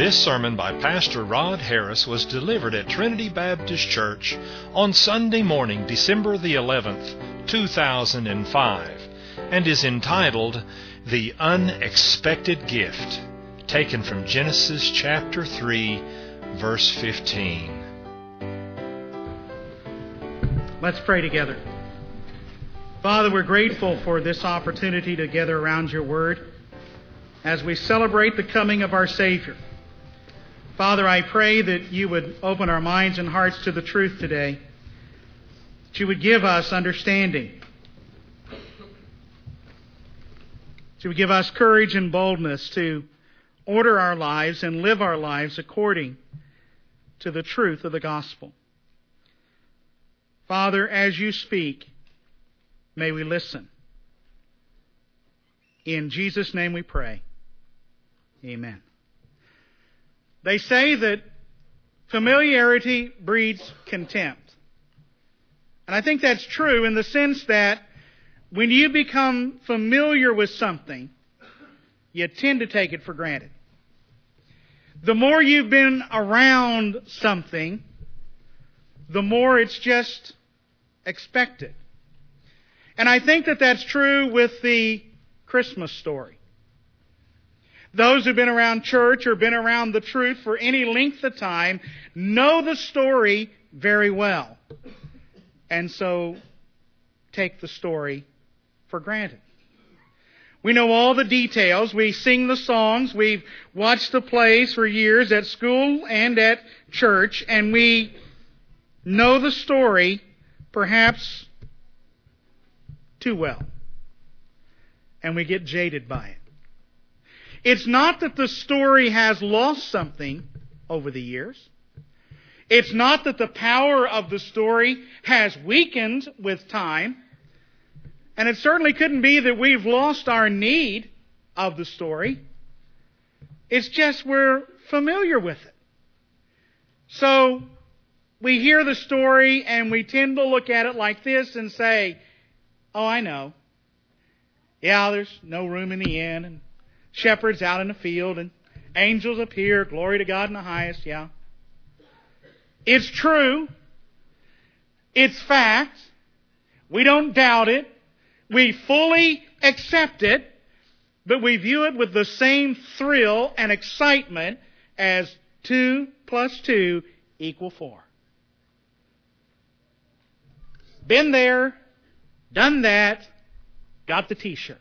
This sermon by Pastor Rod Harris was delivered at Trinity Baptist Church on Sunday morning, December the 11th, 2005, and is entitled, The Unexpected Gift, taken from Genesis chapter 3, verse 15. Let's pray together. Father, we're grateful for this opportunity to gather around your word as we celebrate the coming of our Savior. Father, I pray that you would open our minds and hearts to the truth today, that you would give us understanding, that you would give us courage and boldness to order our lives and live our lives according to the truth of the gospel. Father, as you speak, may we listen. In Jesus' name we pray. Amen. They say that familiarity breeds contempt. And I think that's true in the sense that when you become familiar with something, you tend to take it for granted. The more you've been around something, the more it's just expected. And I think that that's true with the Christmas story. Those who've been around church or been around the truth for any length of time know the story very well. And so take the story for granted. We know all the details. We sing the songs. We've watched the plays for years at school and at church. And we know the story perhaps too well. And we get jaded by it. It's not that the story has lost something over the years. It's not that the power of the story has weakened with time. And it certainly couldn't be that we've lost our need of the story. It's just we're familiar with it. So we hear the story and we tend to look at it like this and say, oh, I know. Yeah, there's no room in the inn, and shepherds out in the field, and angels appear, glory to God in the highest, yeah. It's true. It's fact. We don't doubt it. We fully accept it, but we view it with the same thrill and excitement as 2 plus 2 equal 4. Been there, done that, got the t-shirt.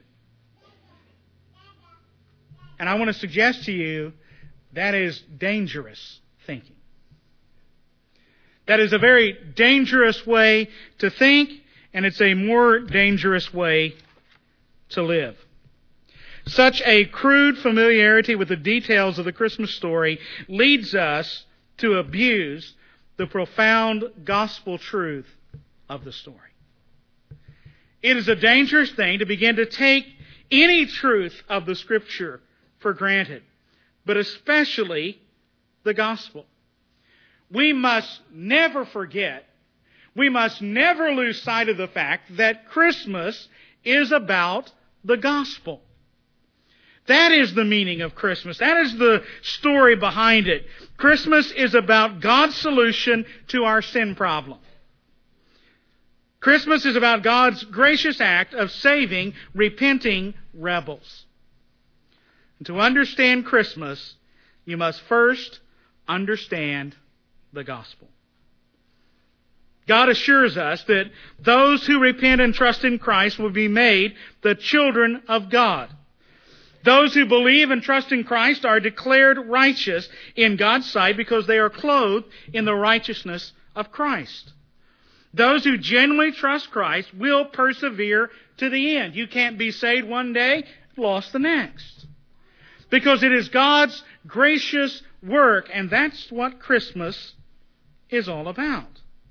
And I want to suggest to you that is dangerous thinking. That is a very dangerous way to think, and it's a more dangerous way to live. Such a crude familiarity with the details of the Christmas story leads us to abuse the profound gospel truth of the story. It is a dangerous thing to begin to take any truth of the Scripture for granted, but especially the gospel. We must never forget, we must never lose sight of the fact that Christmas is about the gospel. That is the meaning of Christmas. That is the story behind it. Christmas is about God's solution to our sin problem. Christmas is about God's gracious act of saving repenting rebels. And to understand Christmas, you must first understand the gospel. God assures us that those who repent and trust in Christ will be made the children of God. Those who believe and trust in Christ are declared righteous in God's sight because they are clothed in the righteousness of Christ. Those who genuinely trust Christ will persevere to the end. You can't be saved one day, lost the next. Because it is God's gracious work, and that's what Christmas is all about.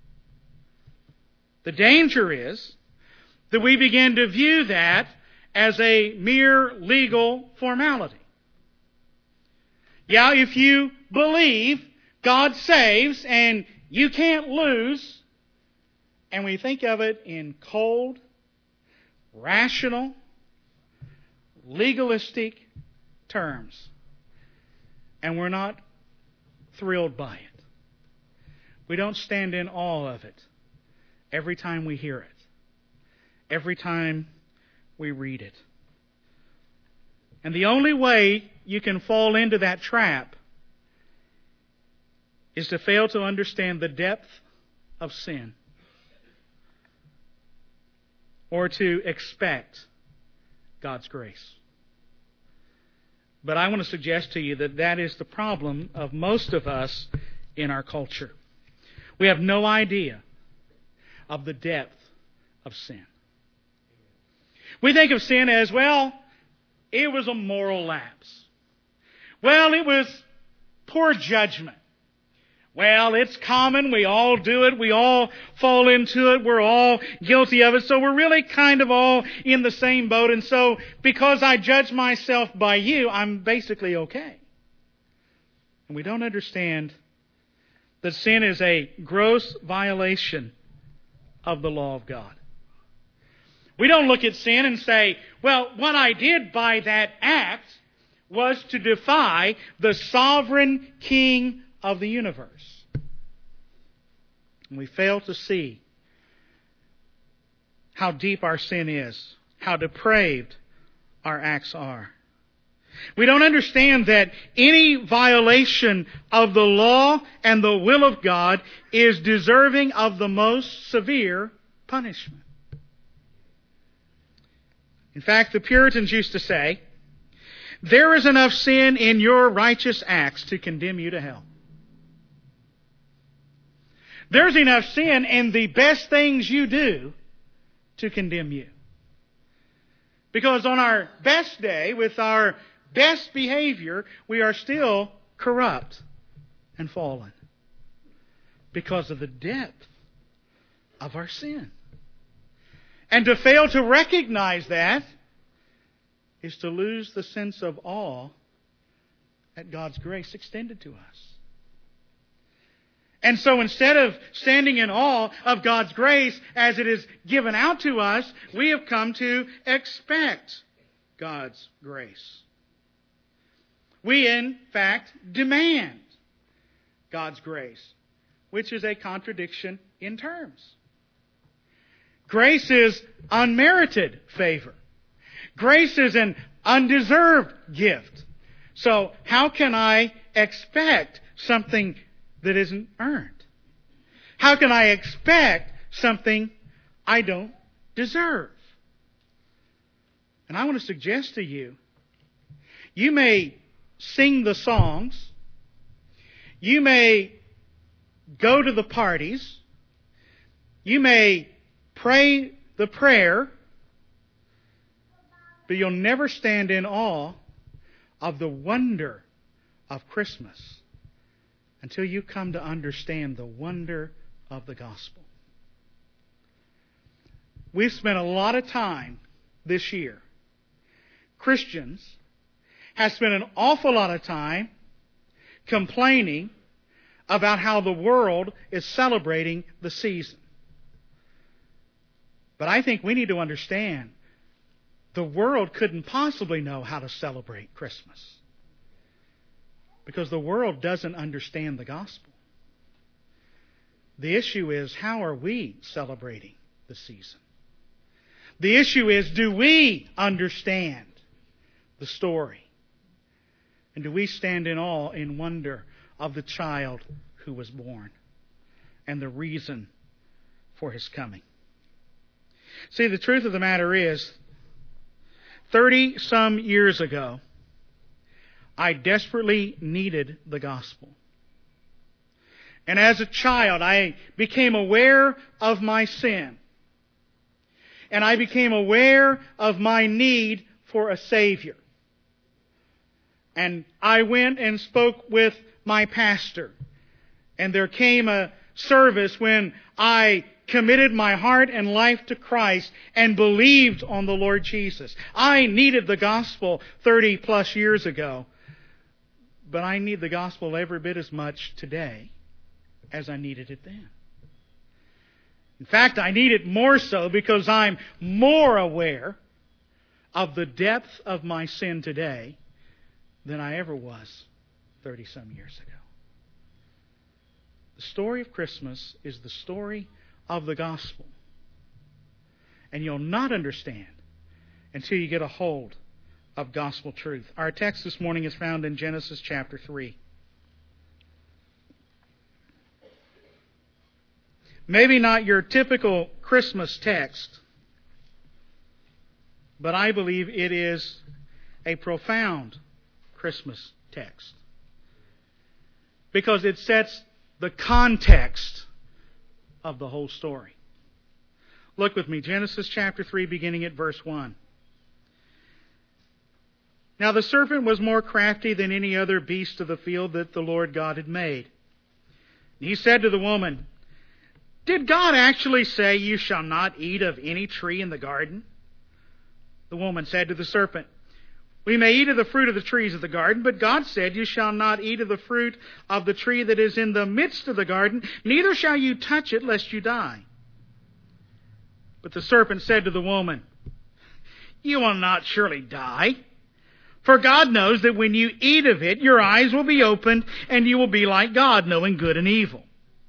The danger is that we begin to view that as a mere legal formality. Yeah, if you believe, God saves, and you can't lose. And we think of it in cold, rational, legalistic terms. and we're not thrilled by it. We don't stand in awe of it every time we hear it, every time we read it. And the only way you can fall into that trap is to fail to understand the depth of sin, or to expect God's grace. But I want to suggest to you that that is the problem of most of us in our culture. We have no idea of the depth of sin. We think of sin as, well, it was a moral lapse. Well, it was poor judgment. Well, it's common. We all do it. We all fall into it. We're all guilty of it. So we're really kind of all in the same boat. And so because I judge myself by you, I'm basically okay. And we don't understand that sin is a gross violation of the law of God. We don't look at sin and say, well, what I did by that act was to defy the sovereign King of the universe. And we fail to see how deep our sin is, how depraved our acts are. We don't understand that any violation of the law and the will of God is deserving of the most severe punishment. In fact, the Puritans used to say, there is enough sin in your righteous acts to condemn you to hell. There's enough sin in the best things you do to condemn you. Because on our best day, with our best behavior, we are still corrupt and fallen because of the depth of our sin. And to fail to recognize that is to lose the sense of awe at God's grace extended to us. And so instead of standing in awe of God's grace as it is given out to us, we have come to expect God's grace. We, in fact, demand God's grace, which is a contradiction in terms. Grace is unmerited favor. Grace is an undeserved gift. So how can I expect something that isn't earned? How can I expect something I don't deserve? And I want to suggest to you, you may sing the songs, you may go to the parties, you may pray the prayer, but you'll never stand in awe of the wonder of Christmas until you come to understand the wonder of the gospel. We've spent a lot of time this year. Christians have spent an awful lot of time complaining about how the world is celebrating the season. But I think we need to understand the world couldn't possibly know how to celebrate Christmas, because the world doesn't understand the gospel. The issue is, how are we celebrating the season? The issue is, do we understand the story? And do we stand in awe, in wonder of the child who was born and the reason for His coming? See, the truth of the matter is, 30-some years ago, I desperately needed the gospel. And as a child, I became aware of my sin. And I became aware of my need for a Savior. And I went and spoke with my pastor. And there came a service when I committed my heart and life to Christ and believed on the Lord Jesus. I needed the gospel 30 plus years ago. But I need the gospel every bit as much today as I needed it then. In fact, I need it more so because I'm more aware of the depth of my sin today than I ever was 30-some years ago. The story of Christmas is the story of the gospel. And you'll not understand until you get a hold of gospel truth. Our text this morning is found in Genesis chapter 3. Maybe not your typical Christmas text, but I believe it is a profound Christmas text, because it sets the context of the whole story. Look with me, Genesis chapter 3, beginning at verse 1. Now the serpent was more crafty than any other beast of the field that the Lord God had made. He said to the woman, "Did God actually say, 'You shall not eat of any tree in the garden'?" The woman said to the serpent, "We may eat of the fruit of the trees of the garden, but God said, 'You shall not eat of the fruit of the tree that is in the midst of the garden, neither shall you touch it, lest you die.' But the serpent said to the woman, 'You will not surely die. For God knows that when you eat of it, your eyes will be opened, and you will be like God, knowing good and evil.'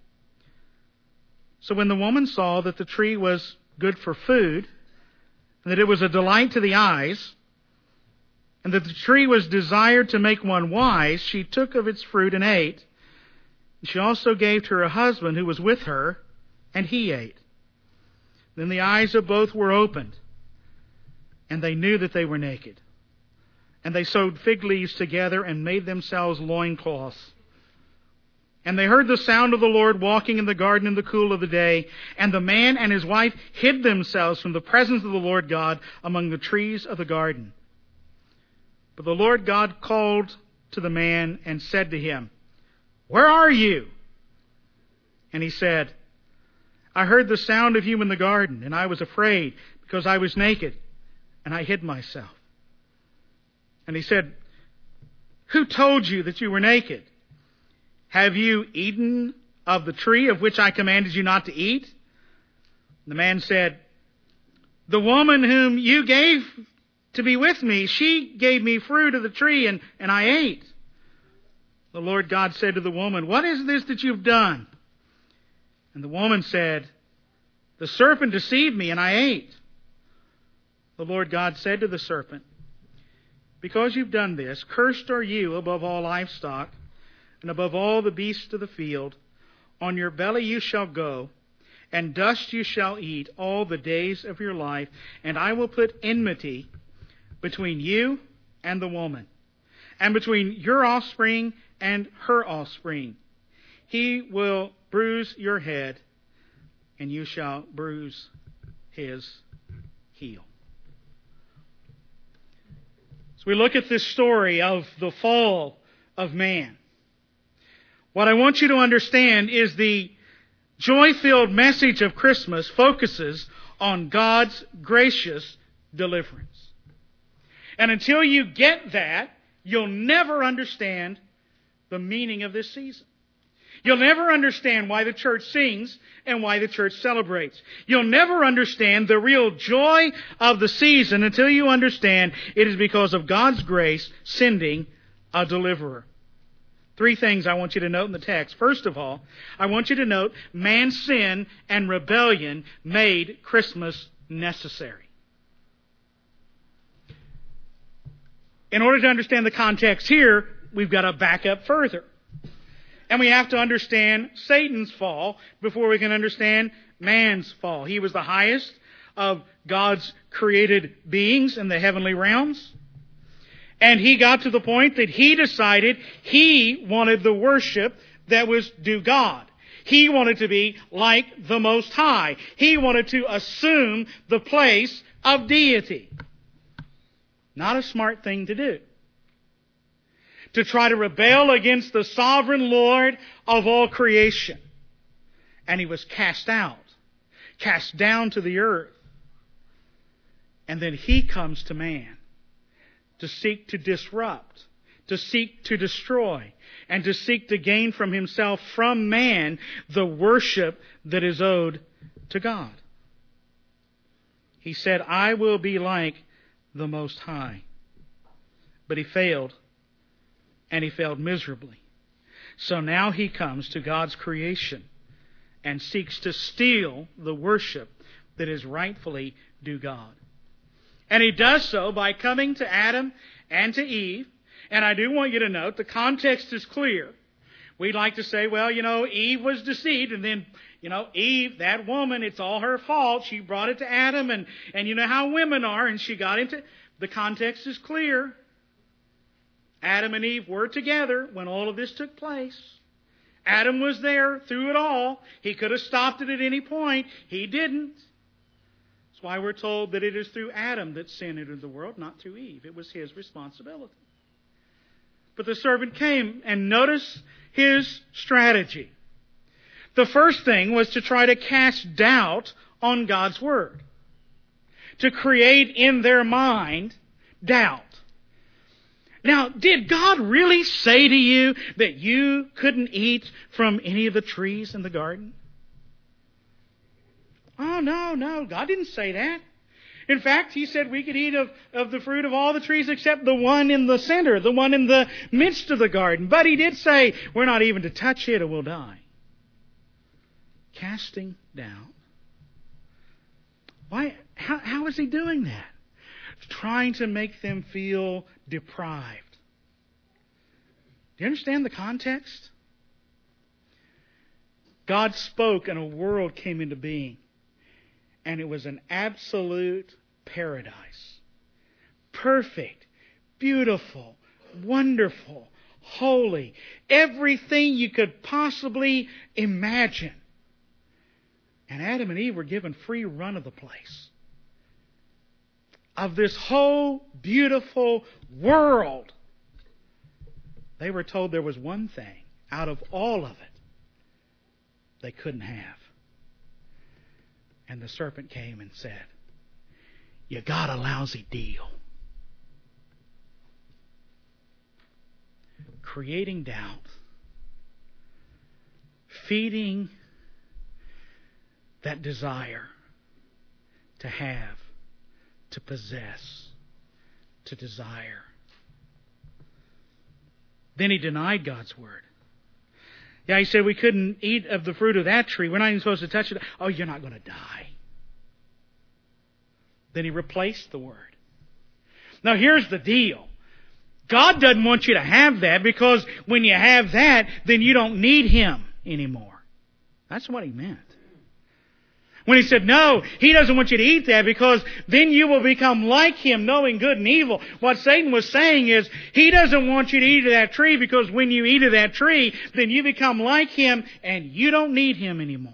So when the woman saw that the tree was good for food, and that it was a delight to the eyes, and that the tree was desired to make one wise, she took of its fruit and ate. And she also gave to her husband who was with her, and he ate. Then the eyes of both were opened, and they knew that they were naked. And they sewed fig leaves together and made themselves loincloths. And they heard the sound of the Lord walking in the garden in the cool of the day. And the man and his wife hid themselves from the presence of the Lord God among the trees of the garden. But the Lord God called to the man and said to him, 'Where are you?' And he said, 'I heard the sound of you in the garden, and I was afraid because I was naked, and I hid myself.' And he said, 'Who told you that you were naked? Have you eaten of the tree of which I commanded you not to eat?' The man said, 'The woman whom you gave to be with me, she gave me fruit of the tree, and I ate.' The Lord God said to the woman, 'What is this that you've done?' And the woman said, 'The serpent deceived me, and I ate.' The Lord God said to the serpent, 'Because you've done this, cursed are you above all livestock, and above all the beasts of the field. On your belly you shall go, and dust you shall eat all the days of your life, and I will put enmity between you and the woman, and between your offspring and her offspring. He will bruise your head, and you shall bruise his heel.'" So we look at this story of the fall of man. What I want you to understand is the joy-filled message of Christmas focuses on God's gracious deliverance. And until you get that, you'll never understand the meaning of this season. You'll never understand why the church sings and why the church celebrates. You'll never understand the real joy of the season until you understand it is because of God's grace sending a deliverer. 3 things I want you to note in the text. First of all, I want you to note man's sin and rebellion made Christmas necessary. In order to understand the context here, we've got to back up further. And we have to understand Satan's fall before we can understand man's fall. He was the highest of God's created beings in the heavenly realms. And he got to the point that he decided he wanted the worship that was due God. He wanted to be like the Most High. He wanted to assume the place of deity. Not a smart thing to do. To try to rebel against the sovereign Lord of all creation. And he was cast out, cast down to the earth. And then he comes to man to seek to disrupt, to seek to destroy, and to seek to gain from himself, from man, the worship that is owed to God. He said, "I will be like the Most High." But he failed. and he failed miserably. So now he comes to God's creation and seeks to steal the worship that is rightfully due God. And he does so by coming to Adam and to Eve. And I do want you to note the context is clear. We'd like to say, well, Eve was deceived, and then, Eve, that woman, it's all her fault. She brought it to Adam, and you know how women are, and she got into... The context is clear. Adam and Eve were together when all of this took place. Adam was there through it all. He could have stopped it at any point. He didn't. That's why we're told that it is through Adam that sin entered the world, not through Eve. It was his responsibility. But the servant came, and notice his strategy. The first thing was to try to cast doubt on God's Word. To create in their mind doubt. Now, did God really say to you that you couldn't eat from any of the trees in the garden? Oh, no, God didn't say that. In fact, He said we could eat of the fruit of all the trees except the one in the center, the one in the midst of the garden. But He did say we're not even to touch it or we'll die. Casting doubt. Why? How is He doing that? Trying to make them feel deprived. Do you understand the context? God spoke and a world came into being. And it was an absolute paradise. Perfect, beautiful, wonderful, holy. Everything you could possibly imagine. And Adam and Eve were given free run of the place. Of this whole beautiful world. They were told there was one thing out of all of it they couldn't have. And the serpent came and said, "You got a lousy deal." Creating doubt. Feeding that desire to have, to possess, to desire. Then he denied God's Word. Yeah, he said we couldn't eat of the fruit of that tree. We're not even supposed to touch it. Oh, you're not going to die. Then he replaced the Word. Now here's the deal. God doesn't want you to have that because when you have that, then you don't need Him anymore. That's what He meant. When He said, no, He doesn't want you to eat that because then you will become like Him, knowing good and evil. What Satan was saying is, He doesn't want you to eat of that tree because when you eat of that tree, then you become like Him and you don't need Him anymore.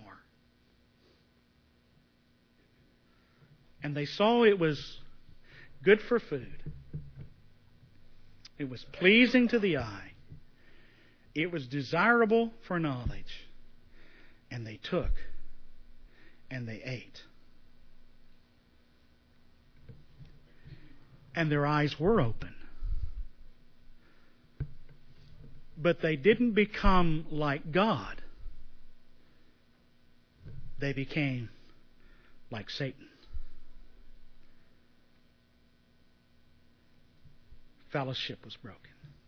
And they saw it was good for food. It was pleasing to the eye. It was desirable for knowledge. And they took and they ate. And their eyes were open. But they didn't become like God. They became like Satan. Fellowship was broken.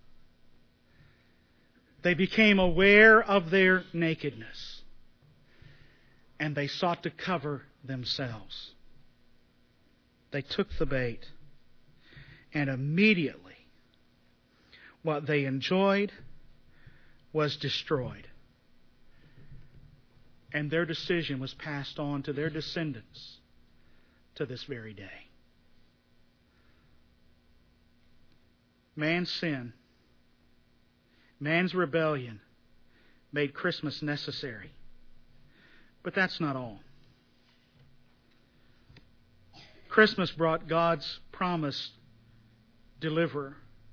They became aware of their nakedness. And they sought to cover themselves. They took the bait. And immediately, what they enjoyed was destroyed. And their decision was passed on to their descendants to this very day. Man's sin, man's rebellion made Christmas necessary. But that's not all. Christmas brought God's promised deliverer.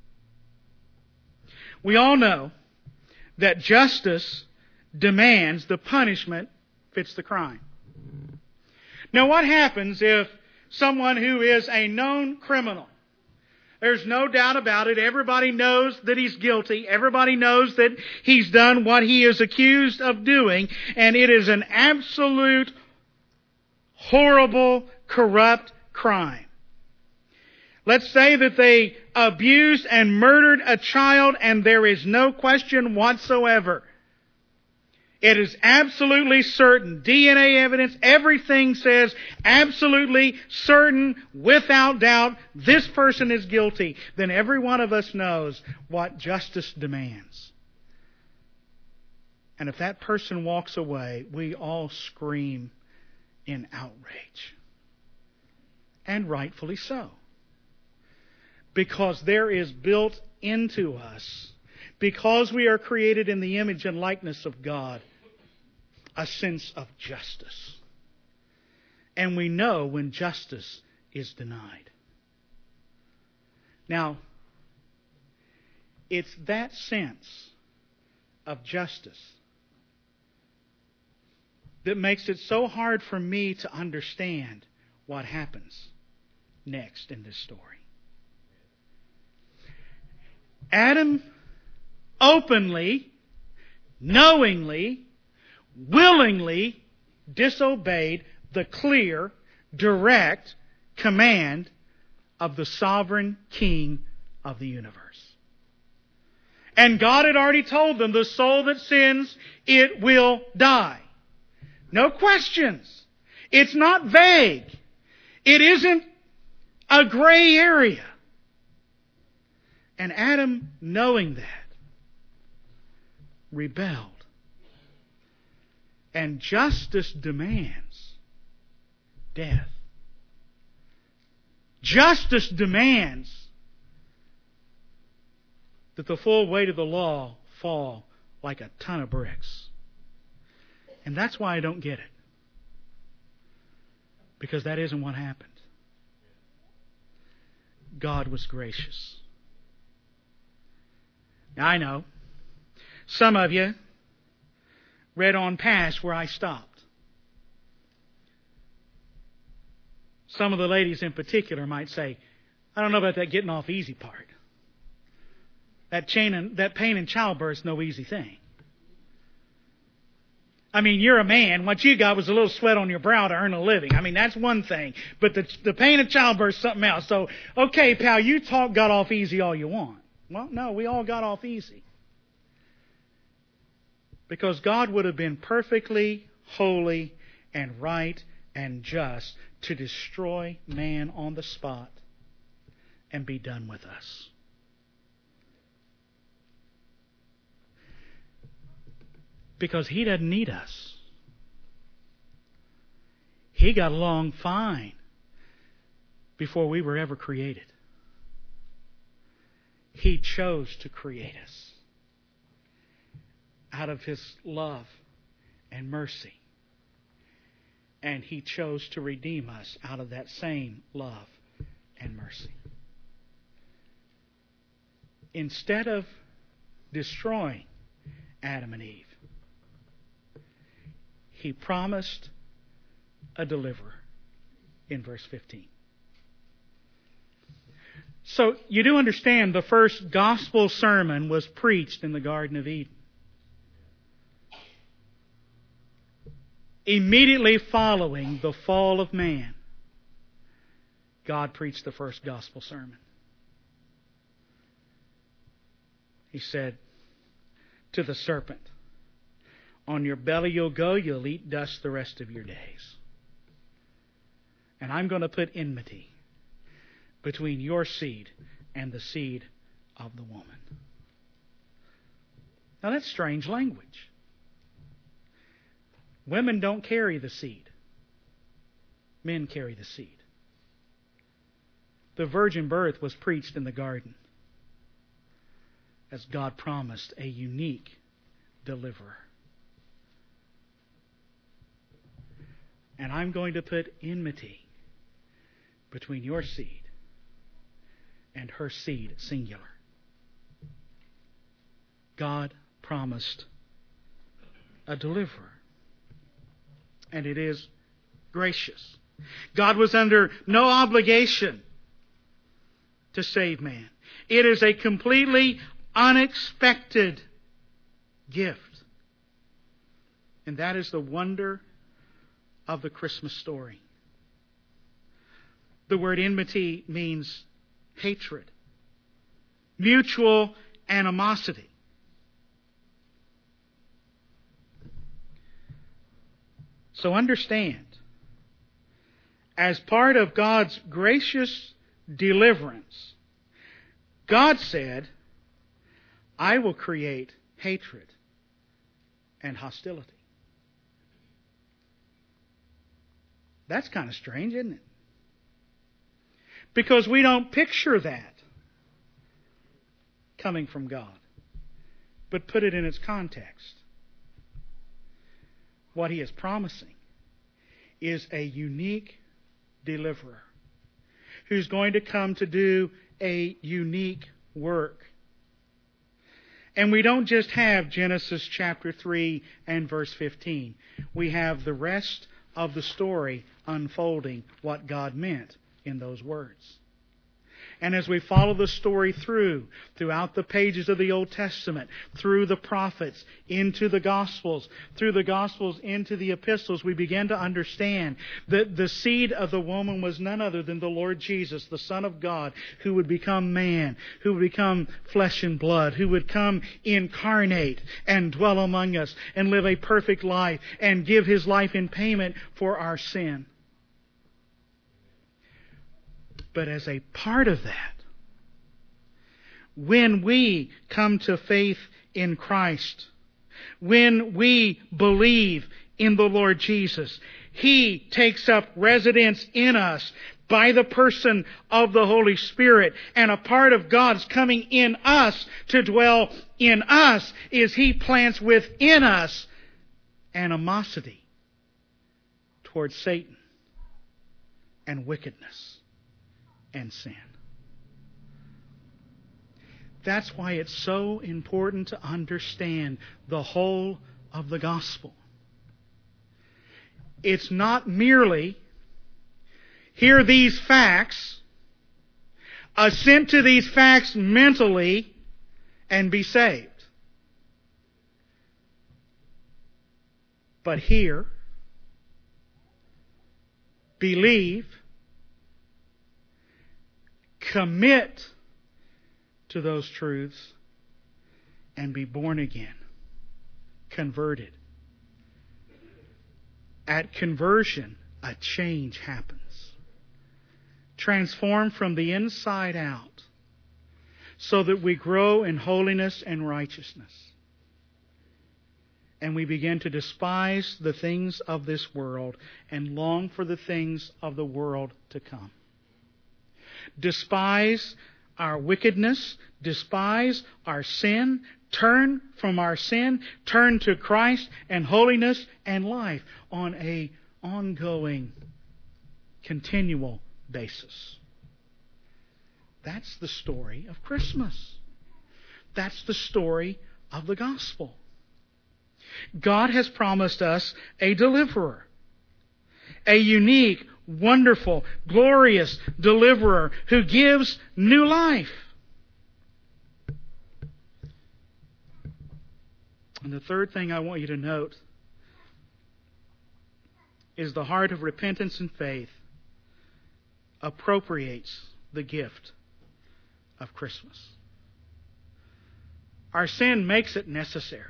We all know that justice demands the punishment fits the crime. Now, what happens if someone who is a known criminal, there's no doubt about it, everybody knows that he's guilty, everybody knows that he's done what he is accused of doing, and it is an absolute, horrible, corrupt crime. Let's say that they abused and murdered a child, and there is no question whatsoever. It is absolutely certain. DNA evidence, everything says absolutely certain, without doubt, this person is guilty. Then every one of us knows what justice demands. And if that person walks away, we all scream in outrage. And rightfully so. Because there is built into us, because we are created in the image and likeness of God, a sense of justice. And we know when justice is denied. Now, it's that sense of justice that makes it so hard for me to understand what happens next in this story. Adam openly, knowingly, willingly disobeyed the clear, direct command of the sovereign King of the universe. And God had already told them, the soul that sins, it will die. No questions. It's not vague. It isn't a gray area. And Adam, knowing that, rebelled. And justice demands death. Justice demands that the full weight of the law fall like a ton of bricks. And that's why I don't get it. Because that isn't what happened. God was gracious. Now I know some of you read on past where I stopped. Some of the ladies in particular might say, I don't know about that getting off easy part. That pain in childbirth is no easy thing. I mean, you're a man. What you got was a little sweat on your brow to earn a living. I mean, that's one thing. But the pain of childbirth is something else. So, okay, pal, you got off easy all you want. Well, no, we all got off easy. Because God would have been perfectly holy and right and just to destroy man on the spot and be done with us. Because He doesn't need us. He got along fine before we were ever created. He chose to create us out of His love and mercy. And He chose to redeem us out of that same love and mercy. Instead of destroying Adam and Eve, He promised a deliverer in verse 15. So you do understand the first gospel sermon was preached in the Garden of Eden. Immediately following the fall of man, God preached the first gospel sermon. He said to the serpent, on your belly you'll go, you'll eat dust the rest of your days. And I'm going to put enmity between your seed and the seed of the woman. Now that's strange language. Women don't carry the seed. Men carry the seed. The virgin birth was preached in the garden as God promised a unique deliverer. And I'm going to put enmity between your seed and her seed, singular. God promised a deliverer. And it is gracious. God was under no obligation to save man. It is a completely unexpected gift. And that is the wonder of the Christmas story. The word enmity means hatred, mutual animosity. So understand, as part of God's gracious deliverance, God said, I will create hatred and hostility. That's kind of strange, isn't it? Because we don't picture that coming from God, but put it in its context. What He is promising is a unique deliverer who's going to come to do a unique work. And we don't just have Genesis chapter 3 and verse 15. We have the rest of the story unfolding what God meant in those words. And as we follow the story throughout the pages of the Old Testament, through the prophets, into the Gospels, through the Gospels into the epistles, we begin to understand that the seed of the woman was none other than the Lord Jesus, the Son of God, who would become man, who would become flesh and blood, who would come incarnate and dwell among us and live a perfect life and give His life in payment for our sin. But as a part of that, when we come to faith in Christ, when we believe in the Lord Jesus, He takes up residence in us by the person of the Holy Spirit. And a part of God's coming in us to dwell in us is He plants within us animosity towards Satan and wickedness and sin. That's why it's so important to understand the whole of the gospel. It's not merely hear these facts, assent to these facts mentally, and be saved. But hear, believe, commit to those truths, and be born again, converted. At conversion, a change happens. Transformed from the inside out, so that we grow in holiness and righteousness. And we begin to despise the things of this world and long for the things of the world to come. Despise our wickedness, despise our sin, turn from our sin, turn to Christ and holiness and life on an ongoing, continual basis. That's the story of Christmas. That's the story of the gospel. God has promised us a deliverer, a unique, wonderful, glorious deliverer who gives new life. And the third thing I want you to note is the heart of repentance and faith appropriates the gift of Christmas. Our sin makes it necessary.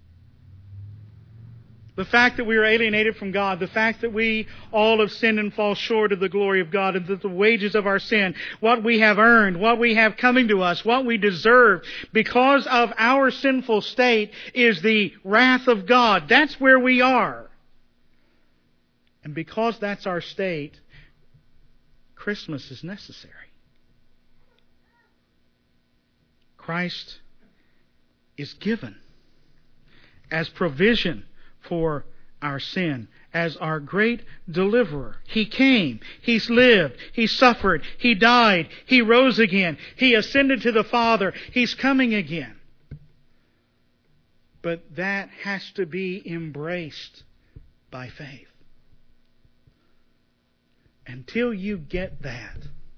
The fact that we are alienated from God, the fact that we all have sinned and fall short of the glory of God, and that the wages of our sin, what we have earned, what we have coming to us, what we deserve, because of our sinful state, is the wrath of God. That's where we are. And because that's our state, Christmas is necessary. Christ is given as provision for our sin, as our great deliverer. He came, He's lived, He suffered, He died, He rose again, He ascended to the Father, He's coming again. But that has to be embraced by faith. Until you get that,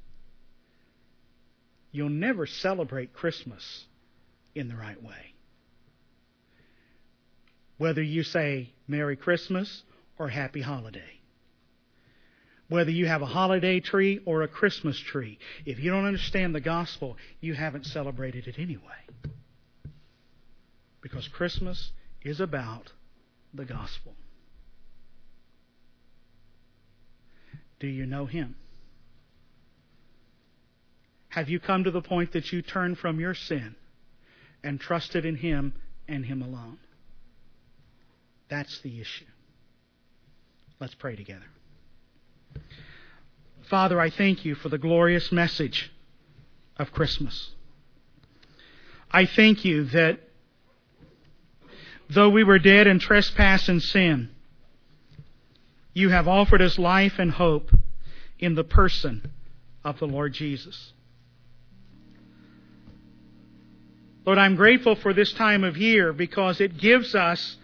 you'll never celebrate Christmas in the right way. Whether you say Merry Christmas or Happy Holiday. Whether you have a holiday tree or a Christmas tree, if you don't understand the gospel, you haven't celebrated it anyway. Because Christmas is about the gospel. Do you know Him? Have you come to the point that you turn from your sin and trusted in Him and Him alone? That's the issue. Let's pray together. Father, I thank You for the glorious message of Christmas. I thank You that though we were dead in trespass and sin, You have offered us life and hope in the person of the Lord Jesus. Lord, I'm grateful for this time of year because it gives us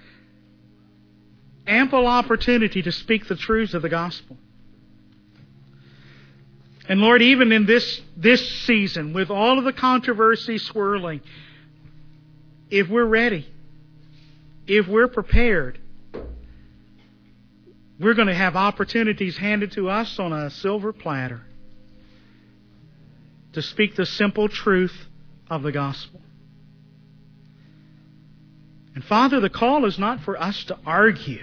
ample opportunity to speak the truths of the gospel. And Lord, even in this season, with all of the controversy swirling, if we're ready, if we're prepared, we're going to have opportunities handed to us on a silver platter to speak the simple truth of the gospel. And Father, the call is not for us to argue.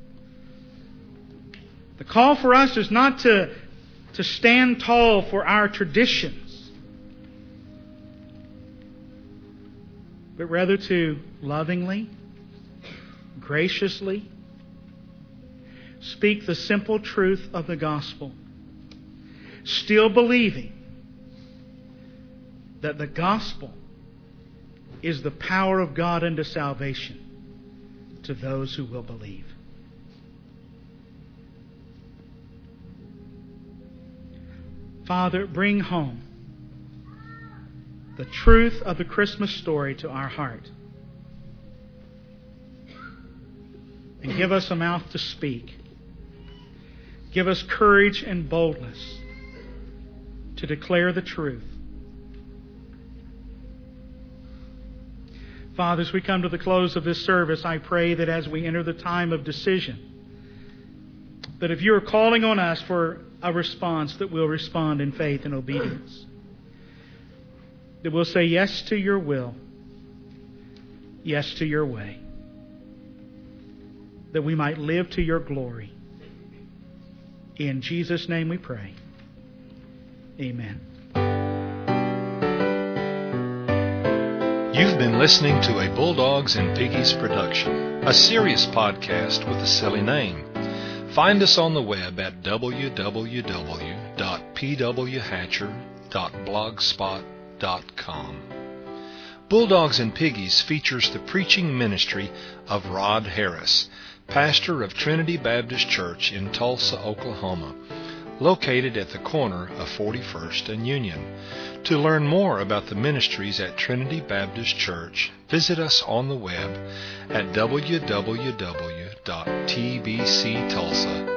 The call for us is not to stand tall for our traditions, but rather to lovingly, graciously speak the simple truth of the gospel, still believing that the gospel is the power of God unto salvation to those who will believe. Father, bring home the truth of the Christmas story to our heart. And give us a mouth to speak. Give us courage and boldness to declare the truth. Father, as we come to the close of this service, I pray that as we enter the time of decision, that if you're calling on us for a response, that we'll respond in faith and obedience. That we'll say yes to Your will, yes to Your way. That we might live to Your glory. In Jesus' name we pray. Amen. You've been listening to a Bulldogs and Piggies production, a serious podcast with a silly name. Find us on the web at www.pwhatcher.blogspot.com. Bulldogs and Piggies features the preaching ministry of Rod Harris, pastor of Trinity Baptist Church in Tulsa, Oklahoma, located at the corner of 41st and Union. To learn more about the ministries at Trinity Baptist Church, visit us on the web at www.tbctulsa.com.